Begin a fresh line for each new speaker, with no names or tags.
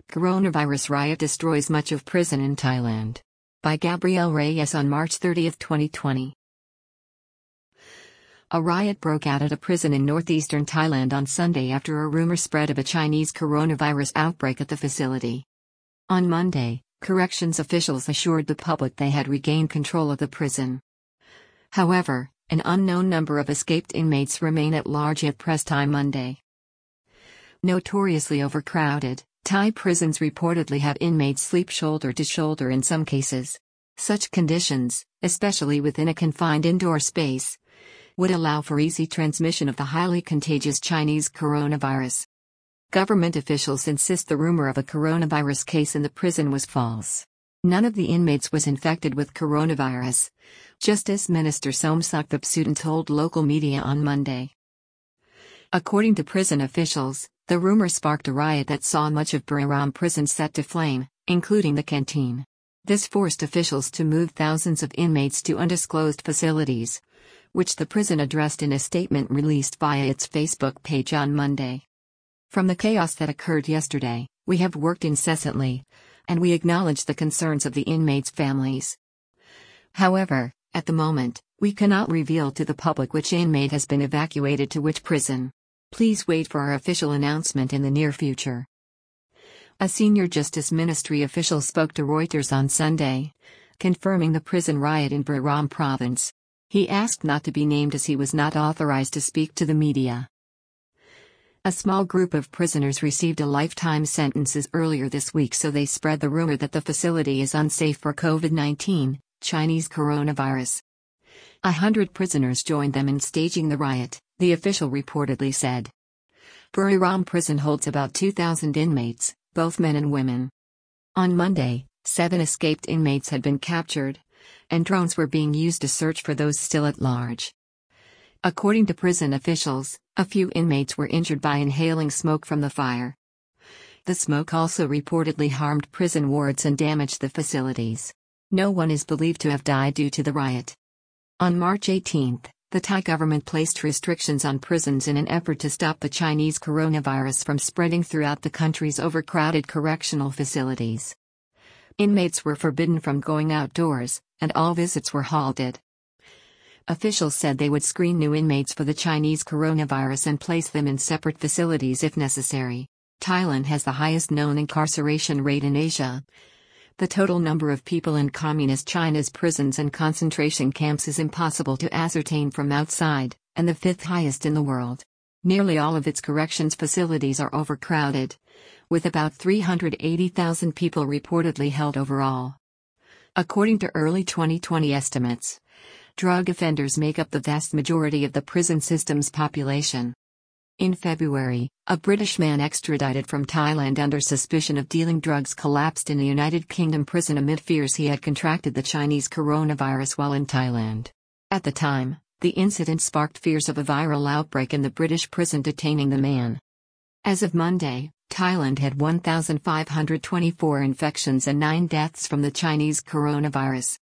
Coronavirus riot destroys much of prison in Thailand. By Gabrielle Reyes on March 30, 2020. A riot broke out at a prison in northeastern Thailand on Sunday after a rumor spread of a Chinese coronavirus outbreak at the facility. On Monday, corrections officials assured the public they had regained control of the prison. However, an unknown number of escaped inmates remain at large at press time Monday. Notoriously overcrowded, Thai prisons reportedly have inmates sleep shoulder to shoulder in some cases. Such conditions, especially within a confined indoor space, would allow for easy transmission of the highly contagious Chinese coronavirus. Government officials insist the rumor of a coronavirus case in the prison was false. None of the inmates was infected with coronavirus, Justice Minister Somsak Thepsutin told local media on Monday. According to prison officials, the rumor sparked a riot that saw much of Buriram prison set to flame, including the canteen. This forced officials to move thousands of inmates to undisclosed facilities, which the prison addressed in a statement released via its Facebook page on Monday. From the chaos that occurred yesterday, we have worked incessantly, and we acknowledge the concerns of the inmates' families. However, at the moment, we cannot reveal to the public which inmate has been evacuated to which prison. Please wait for our official announcement in the near future. A senior Justice Ministry official spoke to Reuters on Sunday, confirming the prison riot in Buriram province. He asked not to be named as he was not authorized to speak to the media. A small group of prisoners received a lifetime sentences earlier this week, so they spread the rumor that the facility is unsafe for COVID-19, Chinese coronavirus. 100 prisoners joined them in staging the riot, the official reportedly said. Buriram prison holds about 2,000 inmates, both men and women. On Monday, 7 escaped inmates had been captured, and drones were being used to search for those still at large. According to prison officials, a few inmates were injured by inhaling smoke from the fire. The smoke also reportedly harmed prison wards and damaged the facilities. No one is believed to have died due to the riot. On March 18, the Thai government placed restrictions on prisons in an effort to stop the Chinese coronavirus from spreading throughout the country's overcrowded correctional facilities. Inmates were forbidden from going outdoors, and all visits were halted. Officials said they would screen new inmates for the Chinese coronavirus and place them in separate facilities if necessary. Thailand has the highest known incarceration rate in Asia. The total number of people in Communist China's prisons and concentration camps is impossible to ascertain from outside, and the 5th highest in the world. Nearly all of its corrections facilities are overcrowded, with about 380,000 people reportedly held overall. According to early 2020 estimates, drug offenders make up the vast majority of the prison system's population. In February, a British man extradited from Thailand under suspicion of dealing drugs collapsed in a United Kingdom prison amid fears he had contracted the Chinese coronavirus while in Thailand. At the time, the incident sparked fears of a viral outbreak in the British prison detaining the man. As of Monday, Thailand had 1,524 infections and 9 deaths from the Chinese coronavirus.